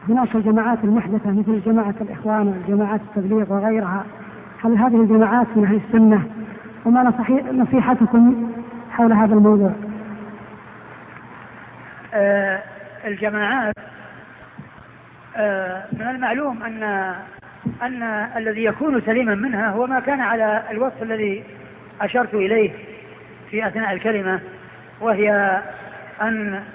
هناك الجماعات المحدثة مثل جماعة الإخوان والجماعات التبليغ وغيرها، هل هذه الجماعات من أهل السنة؟ وما نصيحتكم حول هذا الموضوع؟ الجماعات من المعلوم أن الذي يكون سليما منها هو ما كان على الوصف الذي أشرت إليه في أثناء الكلمة، وهي أن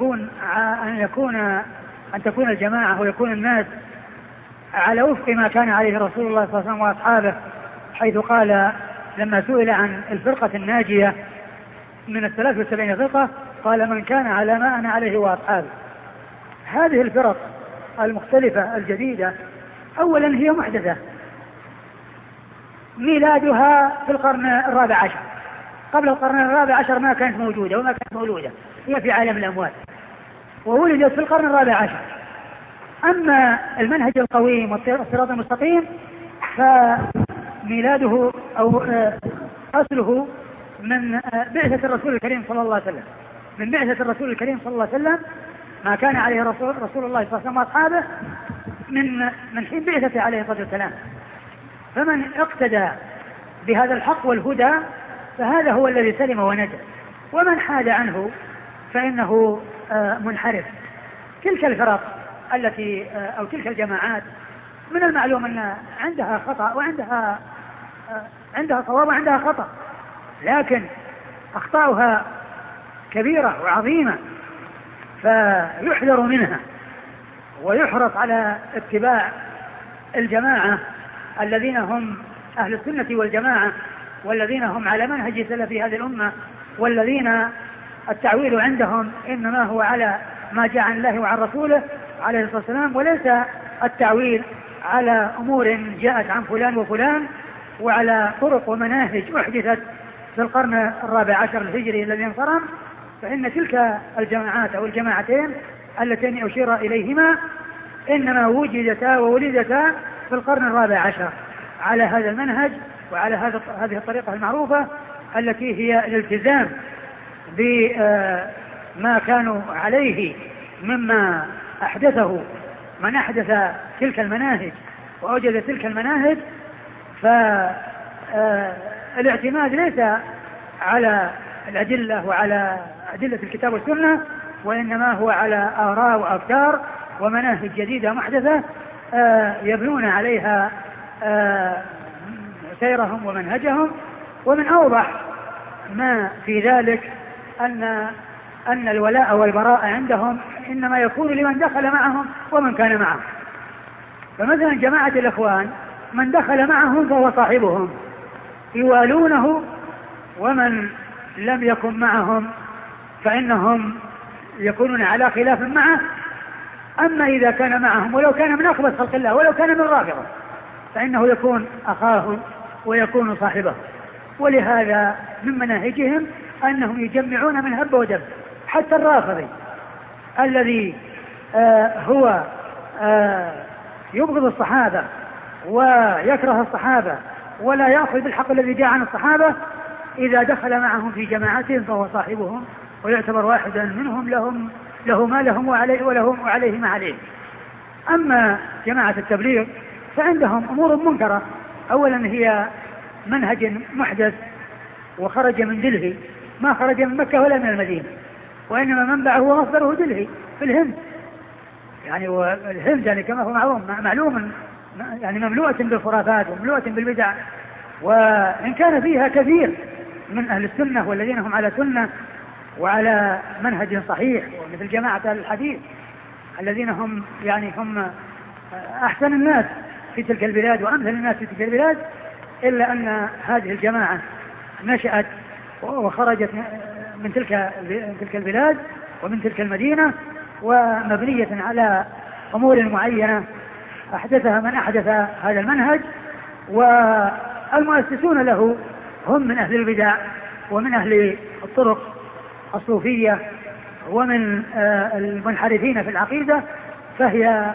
تكون الجماعة ويكون الناس على وفق ما كان عليه رسول الله صلى الله عليه وسلم وأصحابه، حيث قال لما سئل عن الفرقة الناجية من 73 فرقة قال من كان على ما أنا عليه وأصحابه. هذه الفرق المختلفة الجديدة أولا هي محدثة، ميلادها في القرن الرابع عشر، قبل القرن الرابع عشر ما كانت موجودة وما كانت مولودة، هي في عالم الأموات وولدت في القرن الرابع عشر. أما المنهج القويم والصراط المستقيم فميلاده أو أصله من بعثة الرسول الكريم صلى الله عليه وسلم، من بعثة الرسول الكريم صلى الله عليه وسلم، ما كان عليه رسول الله صلى الله عليه وسلم وأصحابه من حين بعثته عليه الصلاة والسلام. فمن اقتدى بهذا الحق والهدى فهذا هو الذي سلم ونجا، ومن حاد عنه فإنه منحرف. تلك الفرق التي أو تلك الجماعات من المعلوم أن عندها خطأ وعندها صواب وعندها خطأ، لكن أخطاؤها كبيرة وعظيمة، فيحذر منها ويحرص على اتباع الجماعة الذين هم أهل السنة والجماعة، والذين هم على منهج سلف هذه الأمة، والذين التعويل عندهم إنما هو على ما جاء عن الله وعن رسوله عليه الصلاة والسلام، وليس التعويل على أمور جاءت عن فلان وفلان وعلى طرق ومناهج أحدثت في القرن الرابع عشر الهجري الذي انصرم. فإن تلك الجماعات أو الجماعتين اللتين أشير إليهما إنما وجدتا وولدتا في القرن الرابع عشر على هذا المنهج وعلى هذه الطريقة المعروفة التي هي الالتزام بما كانوا عليه مما أحدثه من أحدث تلك المناهج وأوجد تلك المناهج. فالاعتماد ليس على الأدلة وعلى أدلة الكتاب والسنة، وإنما هو على آراء وأفكار ومناهج جديدة محدثة يبنون عليها سيرهم ومنهجهم. ومن أوضح ما في ذلك أن الولاء والبراء عندهم إنما يكون لمن دخل معهم ومن كان معهم. فمثلا جماعة الإخوان من دخل معهم فهو صاحبهم يوالونه، ومن لم يكن معهم فإنهم يكونون على خلاف معه. أما إذا كان معهم ولو كان من أخبث خلق الله ولو كان من رافضة فإنه يكون أخاه ويكون صاحبه. ولهذا من مناهجهم أنهم يجمعون من هب ودب، حتى الرافضي الذي هو يبغض الصحابة ويكره الصحابة ولا يأخذ بالحق الذي جاء عن الصحابة، إذا دخل معهم في جماعتهم فهو صاحبهم ويعتبر واحدا منهم، له ما لهم وعليه ما عليه. أما جماعة التبليغ فعندهم أمور منكرة. أولا هي منهج محدث وخرج من دلهي، ما خرج من مكة ولا من المدينة، وإنما منبعه ومصدره دلهي في الهند. يعني والهند يعني كما هو معلوم يعني مملوءة بالخرافات ومملوءة بالبدع، وإن كان فيها كثير من أهل السنة والذين هم على سنة وعلى منهج صحيح، مثل جماعة الحديث الذين هم يعني هم أحسن الناس في تلك البلاد وأمثل الناس في تلك البلاد، إلا أن هذه الجماعة نشأت وخرجت من تلك البلاد ومن تلك المدينة، ومبنية على أمور معينة أحدثها من أحدث هذا المنهج، والمؤسسون له هم من أهل البدع ومن أهل الطرق الصوفية ومن المنحرفين في العقيدة. فهي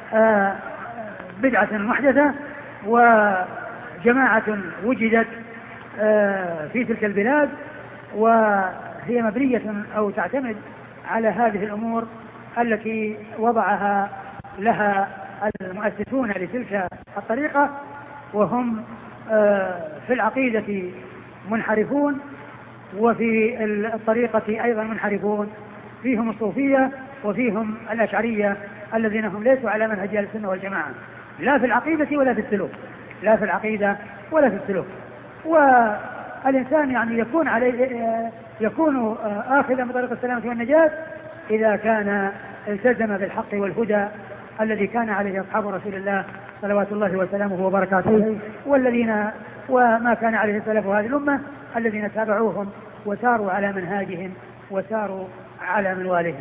بدعة محدثة وجماعة وجدت في تلك البلاد، وهي مبنية أو تعتمد على هذه الأمور التي وضعها لها المؤسسون لتلك الطريقة، وهم في العقيدة منحرفون، وفي الطريقة أيضا منحرفون، فيهم الصوفية وفيهم الأشعرية الذين هم ليسوا على منهج أهل السنة والجماعة، لا في العقيدة ولا في السلوك، لا في العقيدة ولا في السلوك. والإنسان يعني يكون آخذا بطريق السلامة والنجاة إذا كان التزم بالحق والهدى الذي كان عليه أصحاب رسول الله صلوات الله وسلامه وبركاته، وما كان عليه سلف هذه الأمة الذين تابعوهم وساروا على منهاجهم وساروا على منوالهم.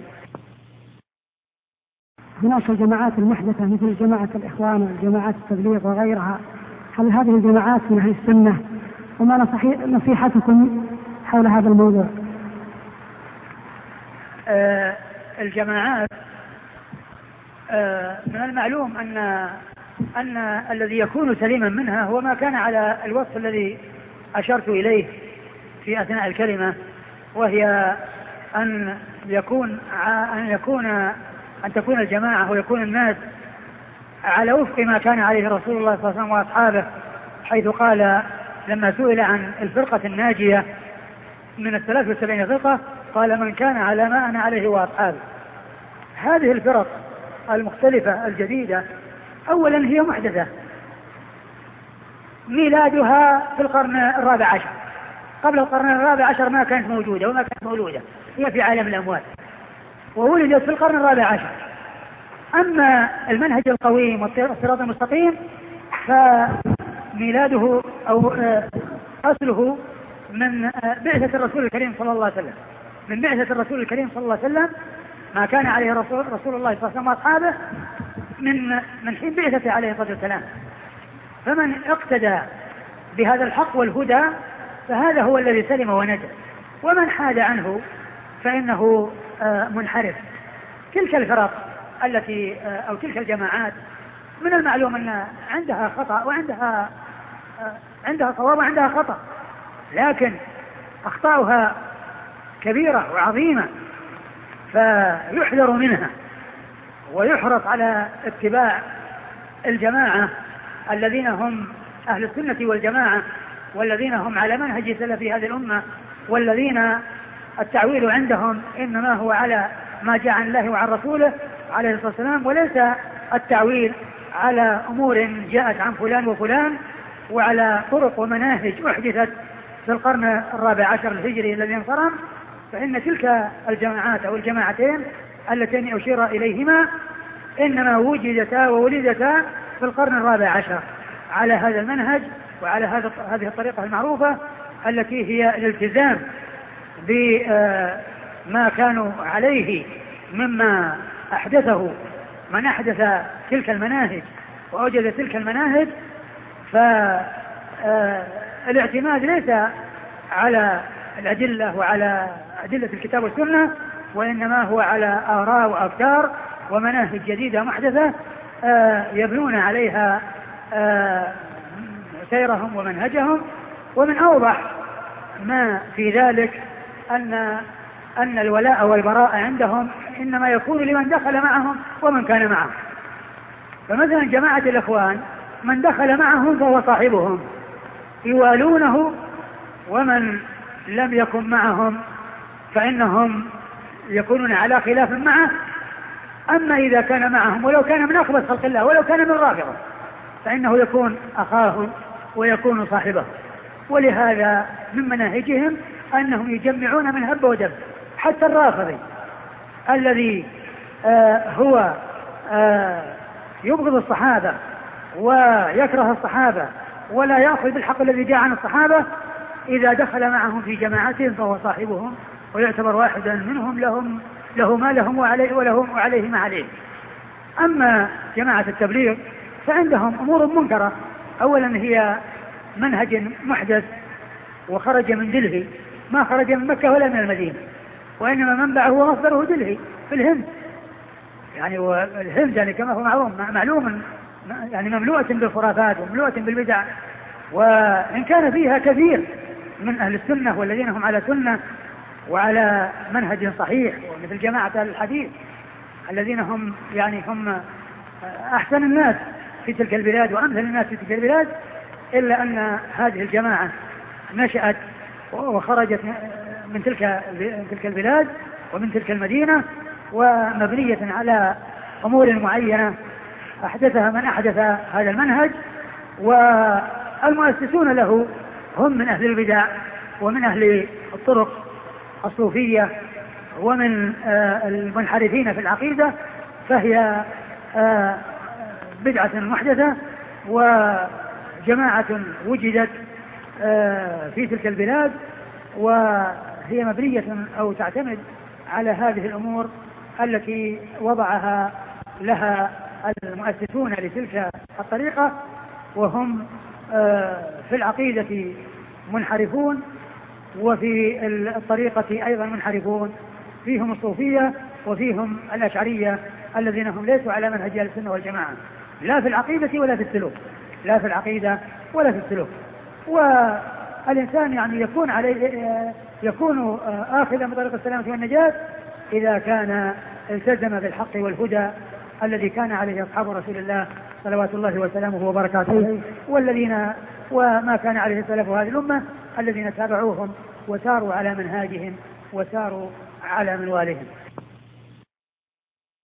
هناك الجماعات المحدثة مثل جماعة الإخوان والجماعات التبليغ وغيرها، هل هذه الجماعات من أهل السنة؟ وما نصيحتكم حول هذا الموضوع؟ الجماعات من المعلوم أن الذي يكون سليما منها هو ما كان على الوصف الذي أشرت إليه في أثناء الكلمة، وهي أن تكون الجماعة ويكون الناس على وفق ما كان عليه رسول الله صلى الله عليه وسلم وأصحابه، حيث قال لما سئل عن الفرقة الناجية من 73 فرقة قال من كان على ما أنا عليه وأصحابه. هذه الفرق المختلفة الجديدة أولا هي محدثة، ميلادها في القرن الرابع عشر، قبل القرن الرابع عشر ما كانت موجودة وما كانت مولودة، هي في عالم الأموات، وولدت في القرن الرابع عشر. أما المنهج القويم والصراط المستقيم فميلاده أو أصله من بعثة الرسول الكريم صلى الله عليه وسلم، من بعثة الرسول الكريم صلى الله عليه وسلم، ما كان عليه رسول الله صلى الله عليه وسلم وأصحابه من حين بعثته عليه الصلاة والسلام. فمن اقتدى بهذا الحق والهدى فهذا هو الذي سلم ونجا، ومن حاد عنه فإنه منحرف. تلك الفرق التي أو تلك الجماعات من المعلوم أن عندها خطأ وعندها صواب وعندها خطأ، لكن أخطاؤها كبيرة وعظيمة، فيحذر منها ويحرص على اتباع الجماعة الذين هم أهل السنة والجماعة، والذين هم على منهج سلف هذه الأمة، والذين التعويل عندهم إنما هو على ما جاء عن الله وعن رسوله عليه الصلاة والسلام، وليس التعويل على أمور جاءت عن فلان وفلان وعلى طرق ومناهج أحدثت في القرن الرابع عشر الهجري الذي انصرم. فإن تلك الجماعات أو الجماعتين اللتين أشير إليهما إنما وجدتا وولدتا في القرن الرابع عشر على هذا المنهج وعلى هذه الطريقة المعروفة التي هي الالتزام بما كانوا عليه مما أحدثه من أحدث تلك المناهج وأوجد تلك المناهج. فالاعتماد ليس على الأدلة وعلى أدلة الكتاب والسنة، وإنما هو على آراء وأفكار ومناهج جديدة محدثة يبنون عليها سيرهم ومنهجهم. ومن أوضح ما في ذلك أن الولاء والبراء عندهم إنما يكون لمن دخل معهم ومن كان معهم. فمثلا جماعة الإخوان من دخل معهم فهو صاحبهم يوالونه، ومن لم يكن معهم فإنهم يكونون على خلاف معه. أما إذا كان معهم ولو كان من أخبث خلق الله ولو كان من رافضة فإنه يكون أخاهم ويكون صاحبه. ولهذا من مناهجهم أنهم يجمعون من هب ودب، حتى الرافضي الذي هو يبغض الصحابة ويكره الصحابة ولا يأخذ بالحق الذي جاء عن الصحابة، إذا دخل معهم في جماعتهم فهو صاحبهم ويعتبر واحدا منهم، له ما لهم وعليه ما عليه. أما جماعة التبليغ فعندهم أمور منكرة. أولا هي منهج محدث وخرج من دلهي، ما خرج من مكة ولا من المدينة، وإنما منبعه ومصدره دلهي في الهند. يعني والهند يعني كما هو معلوم يعني مملوءة بالخرافات ومملوءة بالبدع، وإن كان فيها كثير من أهل السنة والذين هم على سنة وعلى منهج صحيح، ومثل جماعة الحديث الذين هم أحسن الناس في تلك البلاد وأمثل الناس في تلك البلاد، إلا أن هذه الجماعة نشأت وخرجت من تلك البلاد ومن تلك المدينة، ومبنية على أمور معينة أحدثها من أحدث هذا المنهج، والمؤسسون له هم من أهل البدع ومن أهل الطرق الصوفية ومن المنحرفين في العقيدة، فهي بدعة محدثة وجماعة وجدت في تلك البلاد، وهي مبنية أو تعتمد على هذه الأمور التي وضعها لها المؤسسون لتلك الطريقة، وهم في العقيدة منحرفون وفي الطريقة أيضا منحرفون، فيهم الصوفية وفيهم الأشعرية الذين هم ليسوا على منهج أهل السنة والجماعة، لا في العقيدة ولا في السلوك، لا في العقيدة ولا في السلوك. والإنسان يعني يكون آخذا من طريق السلامة والنجاة إذا كان التزم بالحق والهدى الذي كان عليه أصحاب رسول الله صلوات الله وسلامه وبركاته، وما كان عليه سلف هذه الأمة الذين تابعوهم وساروا على منهاجهم وساروا على منوالهم.